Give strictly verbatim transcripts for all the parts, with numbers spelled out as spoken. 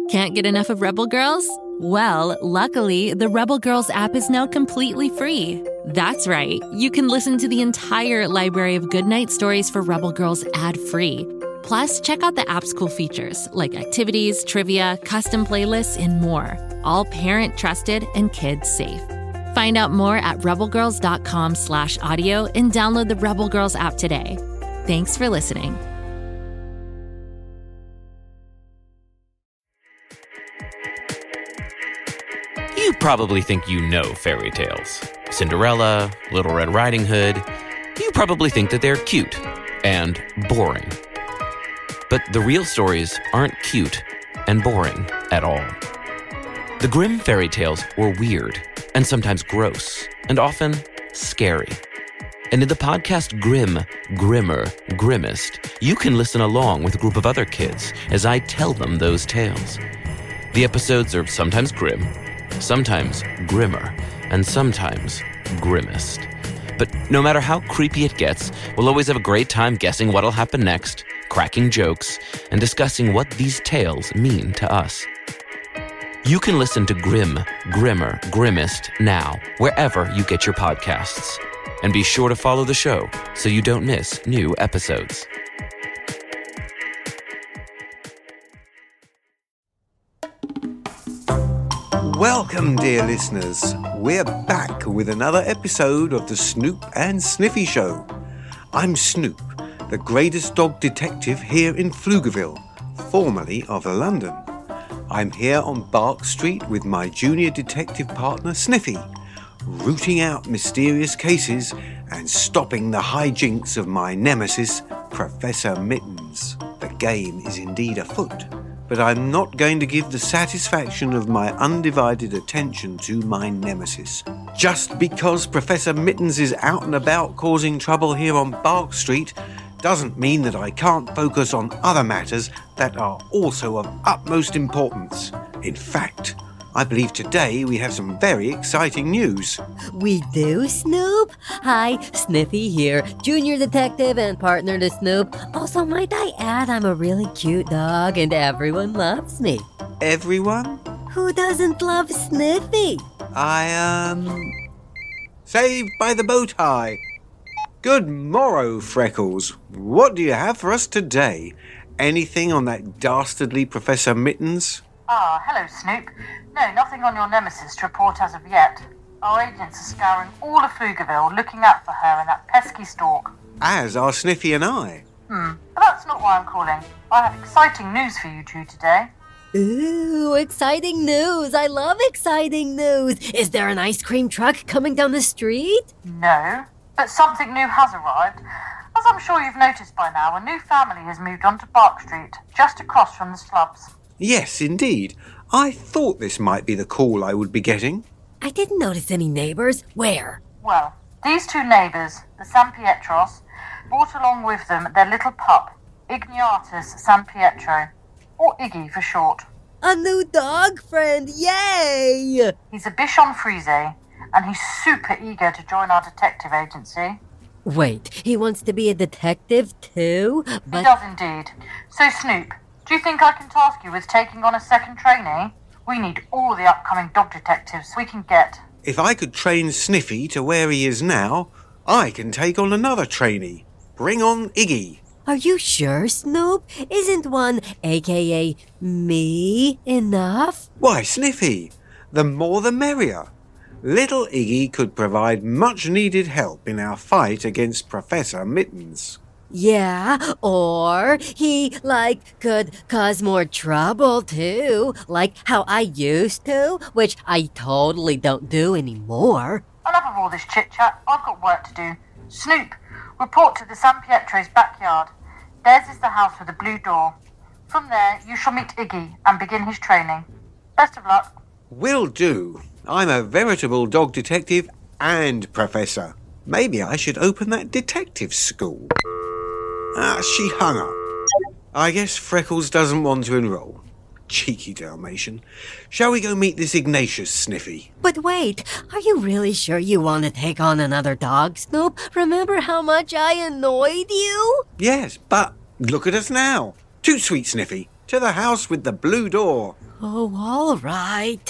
Can't get enough of Rebel Girls? Well, luckily, the Rebel Girls app is now completely free. That's right. You can listen to the entire library of goodnight stories for Rebel Girls ad-free. Plus, check out the app's cool features like activities, trivia, custom playlists, and more. All parent-trusted and kids-safe. Find out more at rebelgirls.com slash audio and download the Rebel Girls app today. Thanks for listening. You probably think you know fairy tales. Cinderella, Little Red Riding Hood. You probably think that they're cute and boring. But the real stories aren't cute and boring at all. The Grimm fairy tales were weird and sometimes gross and often scary. And in the podcast Grimm, Grimmer, Grimmest, you can listen along with a group of other kids as I tell them those tales. The episodes are sometimes grim, sometimes grimmer, and sometimes grimmest. But no matter how creepy it gets, we'll always have a great time guessing what'll happen next, cracking jokes, and discussing what these tales mean to us. You can listen to Grimm, Grimmer, Grimmest now, wherever you get your podcasts. And be sure to follow the show so you don't miss new episodes. Welcome, dear listeners. We're back with another episode of the Snoop and Sniffy Show. I'm Snoop, the greatest dog detective here in Pflugerville, formerly of London. I'm here on Bark Street with my junior detective partner Sniffy, rooting out mysterious cases and stopping the hijinks of my nemesis, Professor Mittens. The game is indeed afoot. But I'm not going to give the satisfaction of my undivided attention to my nemesis. Just because Professor Mittens is out and about causing trouble here on Bark Street doesn't mean that I can't focus on other matters that are also of utmost importance. In fact, I believe today we have some very exciting news. We do, Snoop? Hi, Sniffy here, junior detective and partner to Snoop. Also, might I add, I'm a really cute dog and everyone loves me. Everyone? Who doesn't love Sniffy? I, um... Saved by the bow tie. Good morrow, Freckles. What do you have for us today? Anything on that dastardly Professor Mittens? Ah, hello, Snoop. No, nothing on your nemesis to report as of yet. Our agents are scouring all of Pflugerville, looking out for her and that pesky stalk. As are Sniffy and I. Hmm, but that's not why I'm calling. I have exciting news for you two today. Ooh, exciting news. I love exciting news. Is there an ice cream truck coming down the street? No, but something new has arrived. As I'm sure you've noticed by now, a new family has moved onto Bark Street, just across from the slums. Yes, indeed. I thought this might be the call I would be getting. I didn't notice any neighbors. Where? Well, these two neighbours, the San Pietros, brought along with them their little pup, Igniatus San Pietro, or Iggy for short. A new dog friend, yay! He's a Bichon Frise, and he's super eager to join our detective agency. Wait, he wants to be a detective too? But... He does indeed. So, Snoop, do you think I can task you with taking on a second trainee? We need all the upcoming dog detectives we can get. If I could train Sniffy to where he is now, I can take on another trainee. Bring on Iggy. Are you sure, Snoop? Isn't one, aka me, enough? Why, Sniffy, the more the merrier. Little Iggy could provide much-needed help in our fight against Professor Mittens. Yeah, or he, like, could cause more trouble, too. Like how I used to, which I totally don't do anymore. Enough of all this chit-chat. I've got work to do. Snoop, report to the San Pietro's backyard. Theirs is the house with the blue door. From there, you shall meet Iggy and begin his training. Best of luck. Will do. I'm a veritable dog detective and professor. Maybe I should open that detective school. Ah, she hung up. I guess Freckles doesn't want to enroll. Cheeky Dalmatian. Shall we go meet this Ignatius, Sniffy? But wait, are you really sure you want to take on another dog, Snoop? Remember how much I annoyed you? Yes, but look at us now. Too sweet, Sniffy. To the house with the blue door. Oh, all right.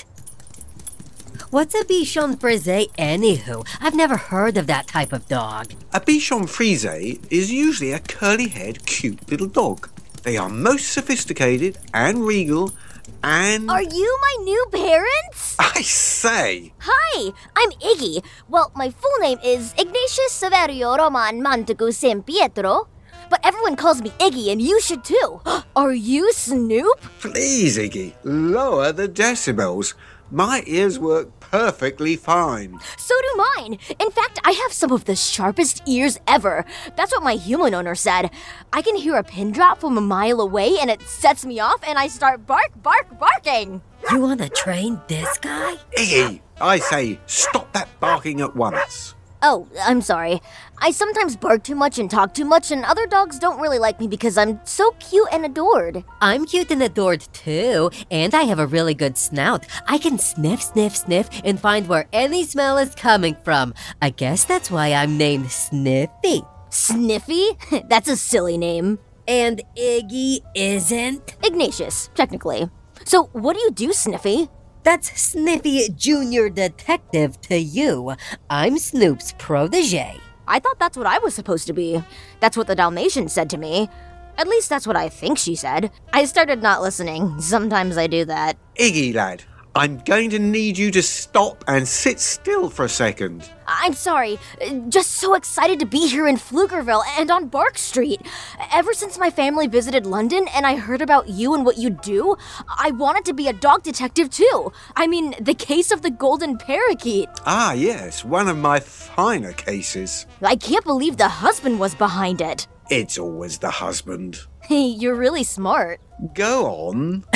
What's a Bichon Frise anywho? I've never heard of that type of dog. A Bichon Frise is usually a curly-haired, cute little dog. They are most sophisticated and regal and... Are you my new parents? I say! Hi, I'm Iggy. Well, my full name is Ignatius Saverio Roman Montagu San Pietro. But everyone calls me Iggy, and you should too. Are you Snoop? Please, Iggy, lower the decibels. My ears work perfectly fine. So do mine. In fact, I have some of the sharpest ears ever. That's what my human owner said. I can hear a pin drop from a mile away, and it sets me off, and I start bark, bark, barking. You want to train this guy? Iggy, I say, stop that barking at once. Oh, I'm sorry. I sometimes bark too much and talk too much, and other dogs don't really like me because I'm so cute and adored. I'm cute and adored too, and I have a really good snout. I can sniff, sniff, sniff, and find where any smell is coming from. I guess that's why I'm named Sniffy. Sniffy? That's a silly name. And Iggy isn't? Ignatius, technically. So what do you do, Sniffy? That's Sniffy Junior Detective to you. I'm Snoop's protege. I thought that's what I was supposed to be. That's what the Dalmatian said to me. At least that's what I think she said. I started not listening. Sometimes I do that. Iggy, lad, I'm going to need you to stop and sit still for a second. I'm sorry. Just so excited to be here in Pflugerville and on Bark Street. Ever since my family visited London and I heard about you and what you do, I wanted to be a dog detective too. I mean, the case of the golden parakeet. Ah, yes, one of my finer cases. I can't believe the husband was behind it. It's always the husband. Hey, you're really smart. Go on.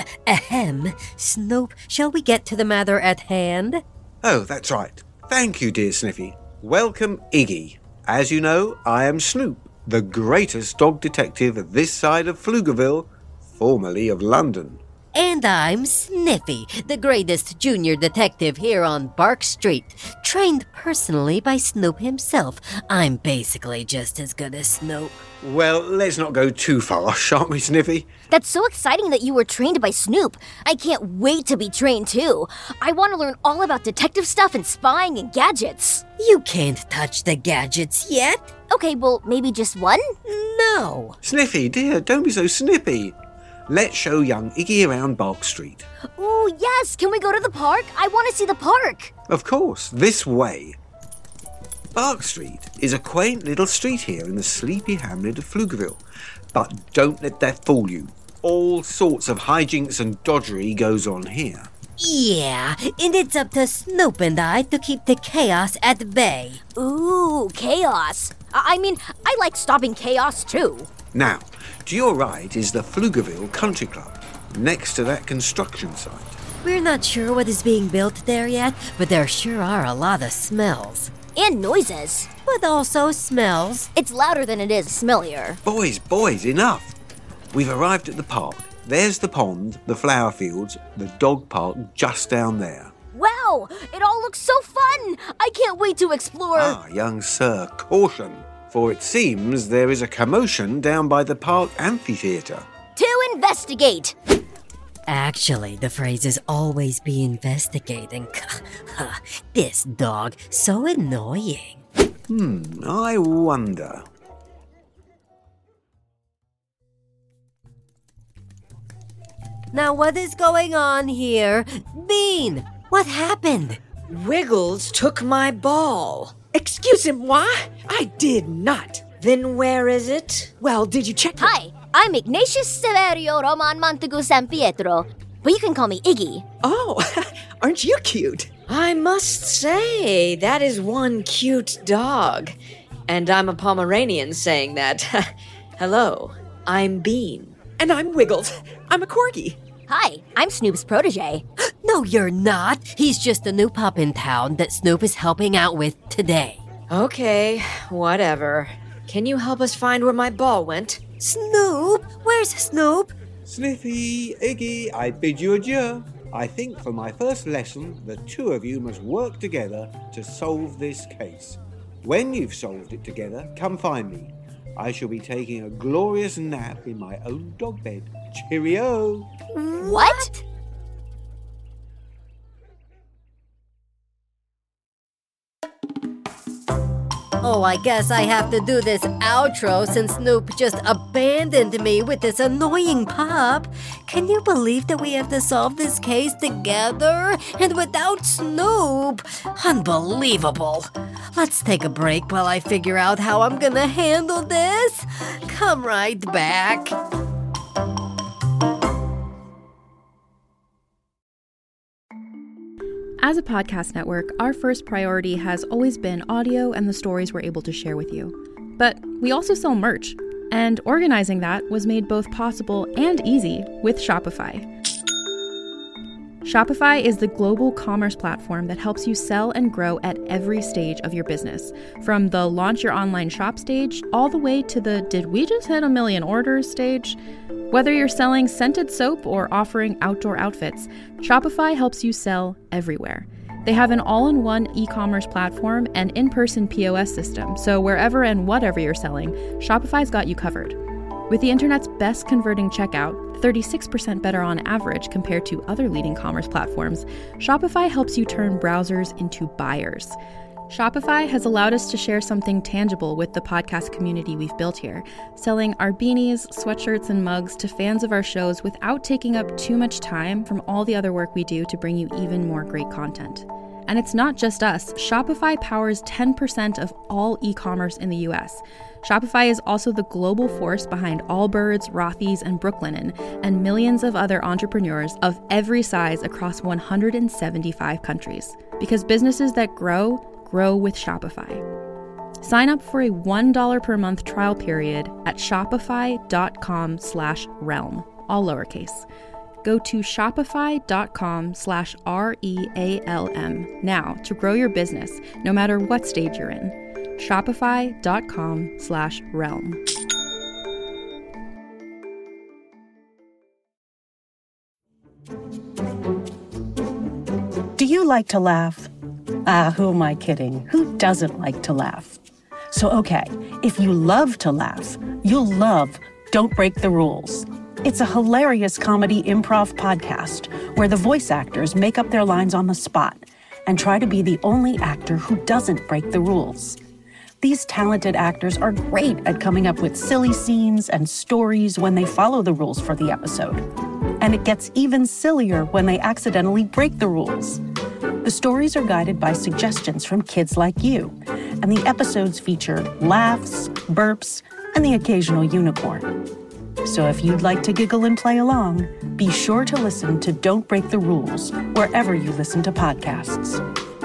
Ahem. Snoop, shall we get to the matter at hand? Oh, that's right. Thank you, dear Sniffy. Welcome, Iggy. As you know, I am Snoop, the greatest dog detective this side of Pflugerville, formerly of London. And I'm Sniffy, the greatest junior detective here on Bark Street, trained personally by Snoop himself. I'm basically just as good as Snoop. Well, let's not go too far, shan't we, Sniffy? That's so exciting that you were trained by Snoop. I can't wait to be trained too. I want to learn all about detective stuff and spying and gadgets. You can't touch the gadgets yet. Okay, well, maybe just one? No. Sniffy, dear, don't be so snippy. Let's show young Iggy around Bark Street. Ooh, yes! Can we go to the park? I want to see the park! Of course, this way. Bark Street is a quaint little street here in the sleepy hamlet of Pflugerville. But don't let that fool you. All sorts of hijinks and dodgery goes on here. Yeah, and it's up to Snoop and I to keep the chaos at bay. Ooh, chaos. I, I mean, I like stopping chaos too. Now, to your right is the Pflugerville Country Club, next to that construction site. We're not sure what is being built there yet, but there sure are a lot of smells. And noises. But also smells. It's louder than it is smellier. Boys, boys, enough. We've arrived at the park. There's the pond, the flower fields, the dog park just down there. Wow, it all looks so fun. I can't wait to explore. Ah, young sir, caution. For it seems there is a commotion down by the park amphitheatre. To investigate. Actually, the phrase is always be investigating. This dog, so annoying. Hmm, I wonder. Now what is going on here? Bean, what happened? Wiggles took my ball. Excusez-moi, I did not. Then where is it? Well, did you check? Hi, I'm Ignatius Saverio Roman Montagu San Pietro, but you can call me Iggy. Oh, aren't you cute? I must say, that is one cute dog. And I'm a Pomeranian saying that. Hello, I'm Bean. And I'm Wiggles. I'm a corgi. Hi, I'm Snoop's protege. No, you're not. He's just a new pup in town that Snoop is helping out with today. Okay, whatever. Can you help us find where my ball went? Snoop? Where's Snoop? Sniffy, Iggy, I bid you adieu. I think for my first lesson, the two of you must work together to solve this case. When you've solved it together, come find me. I shall be taking a glorious nap in my own dog bed. Cheerio. What? Oh, I guess I have to do this outro since Snoop just abandoned me with this annoying pup. Can you believe that we have to solve this case together? And without Snoop? Unbelievable. Let's take a break while I figure out how I'm gonna handle this. Come right back. As a podcast network, our first priority has always been audio and the stories we're able to share with you. But we also sell merch, and organizing that was made both possible and easy with Shopify. Shopify is the global commerce platform that helps you sell and grow at every stage of your business, from the launch your online shop stage all the way to the did we just hit a million orders stage. Whether you're selling scented soap or offering outdoor outfits, Shopify helps you sell everywhere. They have an all-in-one e-commerce platform and in-person P O S system, so wherever and whatever you're selling, Shopify's got you covered. With the internet's best converting checkout, thirty-six percent better on average compared to other leading commerce platforms, Shopify helps you turn browsers into buyers. Shopify has allowed us to share something tangible with the podcast community we've built here, selling our beanies, sweatshirts, and mugs to fans of our shows without taking up too much time from all the other work we do to bring you even more great content. And it's not just us. Shopify powers ten percent of all e-commerce in the U S. Shopify is also the global force behind Allbirds, Rothy's, and Brooklinen, and millions of other entrepreneurs of every size across one hundred seventy-five countries. Because businesses that grow, grow with Shopify. Sign up for a one dollar per month trial period at shopify.com slash realm, all lowercase. Go to shopify.com slash R-E-A-L-M now to grow your business, no matter what stage you're in. Shopify.com slash realm. Do you like to laugh? Ah, who am I kidding? Who doesn't like to laugh? So, okay, if you love to laugh, you'll love Don't Break the Rules. It's a hilarious comedy improv podcast where the voice actors make up their lines on the spot and try to be the only actor who doesn't break the rules. These talented actors are great at coming up with silly scenes and stories when they follow the rules for the episode. And it gets even sillier when they accidentally break the rules. The stories are guided by suggestions from kids like you, and the episodes feature laughs, burps, and the occasional unicorn. So if you'd like to giggle and play along, be sure to listen to Don't Break the Rules wherever you listen to podcasts.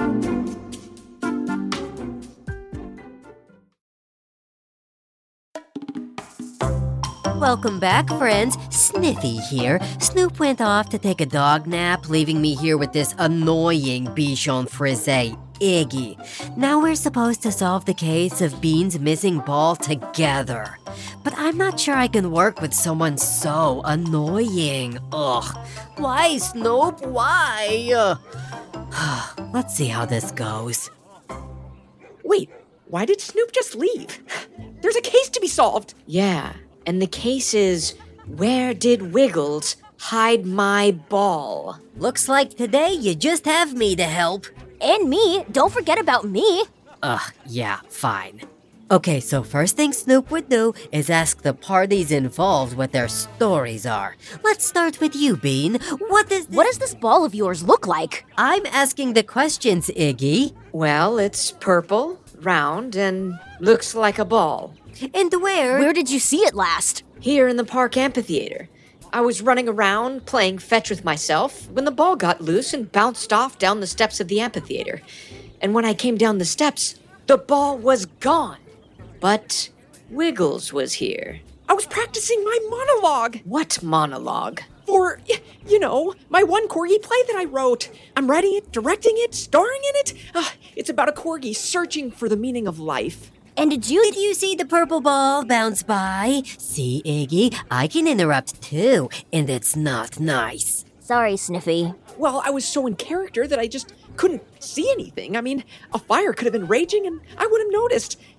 Welcome back, friends. Sniffy here. Snoop went off to take a dog nap, leaving me here with this annoying Bichon Frise, Iggy. Now we're supposed to solve the case of Bean's missing ball together. But I'm not sure I can work with someone so annoying. Ugh. Why, Snoop? Why? Let's see how this goes. Wait, why did Snoop just leave? There's a case to be solved. Yeah. And the case is, where did Wiggles hide my ball? Looks like today you just have me to help. And me. Don't forget about me. Ugh, yeah, fine. Okay, so first thing Snoop would do is ask the parties involved what their stories are. Let's start with you, Bean. What does this... What does this ball of yours look like? I'm asking the questions, Iggy. Well, it's purple, round, and looks like a ball. And where? Where did you see it last? Here in the park amphitheater. I was running around playing fetch with myself when the ball got loose and bounced off down the steps of the amphitheater. And when I came down the steps, the ball was gone. But Wiggles was here. I was practicing my monologue. What monologue? For, you know, my one corgi play that I wrote. I'm writing it, directing it, starring in it. Uh, it's about a corgi searching for the meaning of life. And did you... Did you see the purple ball bounce by? See, Iggy, I can interrupt too, and it's not nice. Sorry, Sniffy. Well, I was so in character that I just couldn't see anything. I mean, a fire could have been raging and I would have noticed.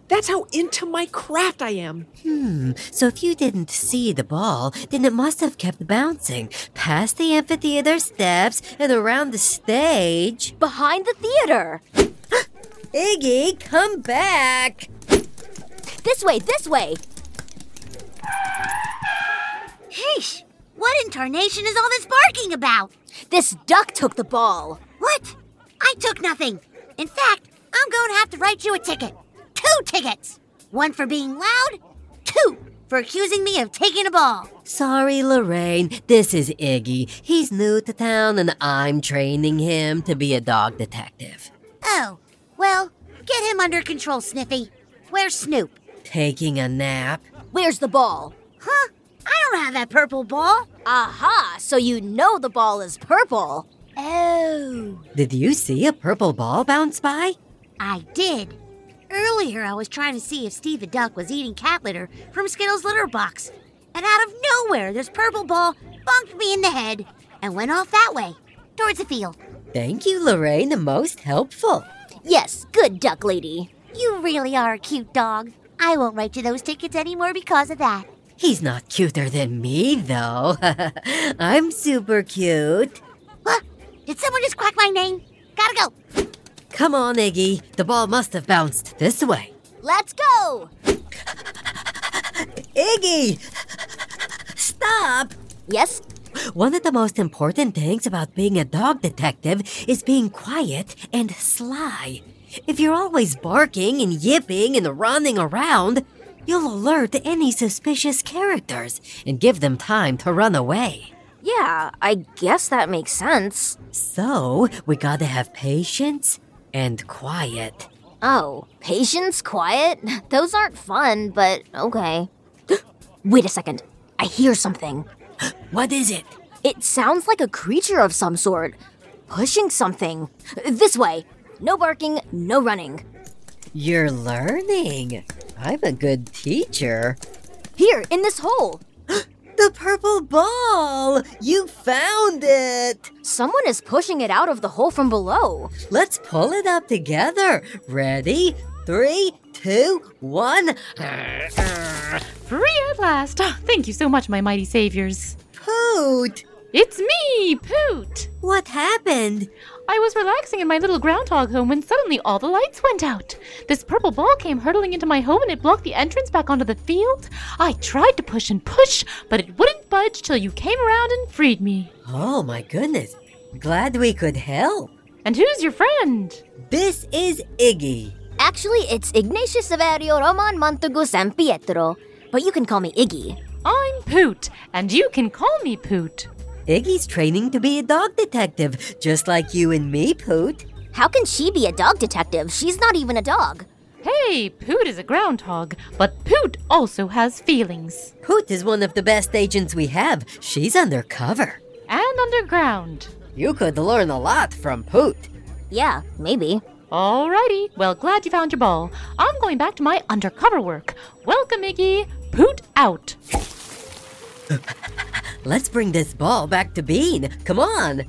That's how into my craft I am. Hmm, so if you didn't see the ball, then it must have kept bouncing past the amphitheater steps and around the stage. Behind the theater. Iggy, come back! This way, this way. Sheesh, what in tarnation is all this barking about? This duck took the ball. What? I took nothing. In fact, I'm going to have to write you a ticket. Two tickets. One for being loud, two for accusing me of taking a ball. Sorry, Lorraine. This is Iggy. He's new to town and I'm training him to be a dog detective. Oh, well, get him under control, Sniffy. Where's Snoop? Taking a nap. Where's the ball? Huh? I don't have that purple ball. Aha, so you know the ball is purple. Oh. Did you see a purple ball bounce by? I did. Earlier, I was trying to see if Steve the Duck was eating cat litter from Skittles' litter box. And out of nowhere, this purple ball bonked me in the head and went off that way, towards the field. Thank you, Lorraine. The most helpful. Yes, good duck lady. You really are a cute dog. I won't write you those tickets anymore because of that. He's not cuter than me, though. I'm super cute. What? Did someone just quack my name? Gotta go. Come on, Iggy. The ball must have bounced this way. Let's go! Iggy! Stop! Yes? One of the most important things about being a dog detective is being quiet and sly. If you're always barking and yipping and running around, you'll alert any suspicious characters and give them time to run away. Yeah, I guess that makes sense. So, we gotta have patience and quiet. Oh, patience, quiet? Those aren't fun, but okay. Wait a second. I hear something. What is it? It sounds like a creature of some sort. Pushing something. This way. No barking, no running. You're learning. I'm a good teacher. Here, in this hole. The purple ball! You found it! Someone is pushing it out of the hole from below. Let's pull it up together. Ready? Three, two, one. Free at last. Oh, thank you so much, my mighty saviors. Poot! It's me, Poot! What happened? I was relaxing in my little groundhog home when suddenly all the lights went out. This purple ball came hurtling into my home and it blocked the entrance back onto the field. I tried to push and push, but it wouldn't budge till you came around and freed me. Oh my goodness. Glad we could help. And who's your friend? This is Iggy. Actually, it's Ignatius Saverio Roman Montagu San Pietro, but you can call me Iggy. I'm Poot, and you can call me Poot. Iggy's training to be a dog detective, just like you and me, Poot. How can she be a dog detective? She's not even a dog. Hey, Poot is a groundhog, but Poot also has feelings. Poot is one of the best agents we have. She's undercover. And underground. You could learn a lot from Poot. Yeah, maybe. Alrighty, well, glad you found your ball. I'm going back to my undercover work. Welcome, Iggy. Poot out. Let's bring this ball back to Bean. Come on.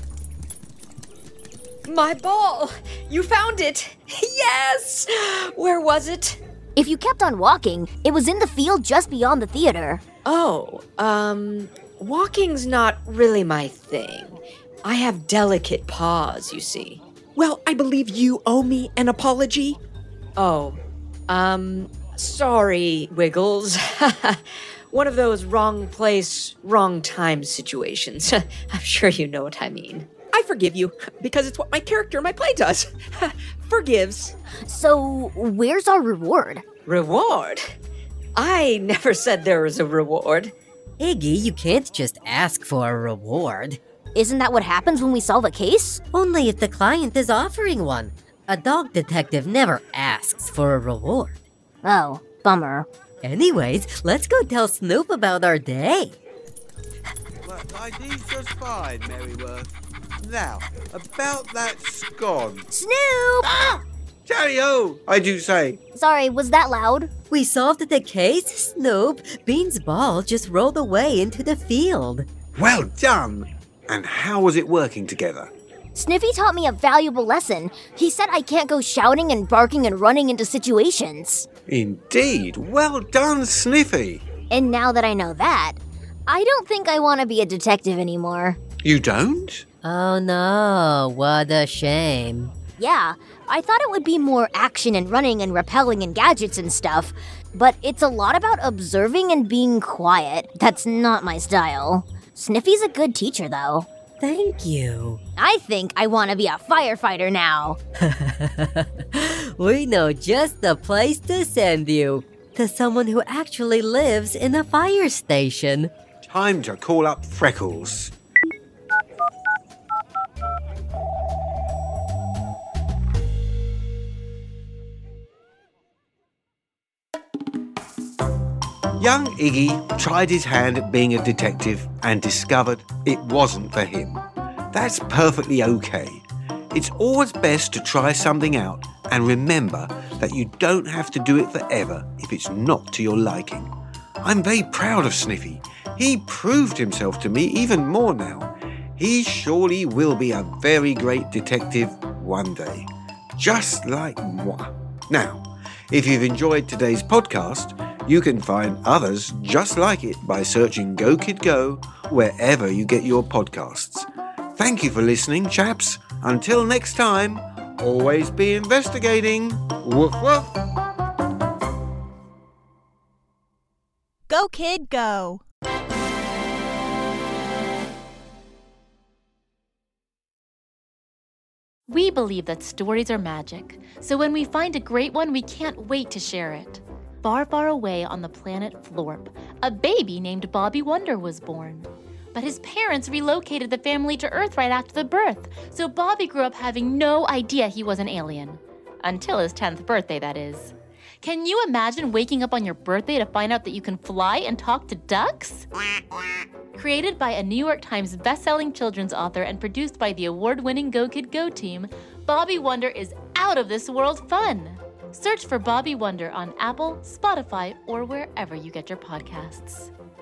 My ball! You found it! Yes! Where was it? If you kept on walking, it was in the field just beyond the theater. Oh, um, walking's not really my thing. I have delicate paws, you see. Well, I believe you owe me an apology. Oh, um, sorry, Wiggles. One of those wrong place, wrong time situations. I'm sure you know what I mean. I forgive you, because it's what my character in my play does. Forgives. So, where's our reward? Reward? I never said there was a reward. Iggy, you can't just ask for a reward. Isn't that what happens when we solve a case? Only if the client is offering one. A dog detective never asks for a reward. Oh, bummer. Anyways, let's go tell Snoop about our day. Well, I D's just fine, Merryworth. Now, about that scone. Snoop! Ah! Tally-ho, I do say. Sorry, was that loud? We solved the case, Snoop. Bean's ball just rolled away into the field. Well done. And how was it working together? Sniffy taught me a valuable lesson. He said I can't go shouting and barking and running into situations. Indeed. Well done, Sniffy. And now that I know that, I don't think I want to be a detective anymore. You don't? Oh no, what a shame. Yeah, I thought it would be more action and running and rappelling and gadgets and stuff, but it's a lot about observing and being quiet. That's not my style. Sniffy's a good teacher, though. Thank you. I think I want to be a firefighter now. We know just the place to send you. To someone who actually lives in a fire station. Time to call up Freckles. Young Iggy tried his hand at being a detective and discovered it wasn't for him. That's perfectly okay. It's always best to try something out and remember that you don't have to do it forever if it's not to your liking. I'm very proud of Sniffy. He proved himself to me even more now. He surely will be a very great detective one day, just like moi. Now, if you've enjoyed today's podcast, you can find others just like it by searching Go Kid Go wherever you get your podcasts. Thank you for listening, chaps. Until next time, always be investigating. Woof woof. Go Kid Go. We believe that stories are magic, so when we find a great one, we can't wait to share it. Far, far away on the planet Florp, a baby named Bobby Wonder was born. But his parents relocated the family to Earth right after the birth, so Bobby grew up having no idea he was an alien. Until his tenth birthday, that is. Can you imagine waking up on your birthday to find out that you can fly and talk to ducks? Created by a New York Times best-selling children's author and produced by the award-winning Go Kid Go team, Bobby Wonder is out of this world fun. Search for Bobby Wonder on Apple, Spotify, or wherever you get your podcasts.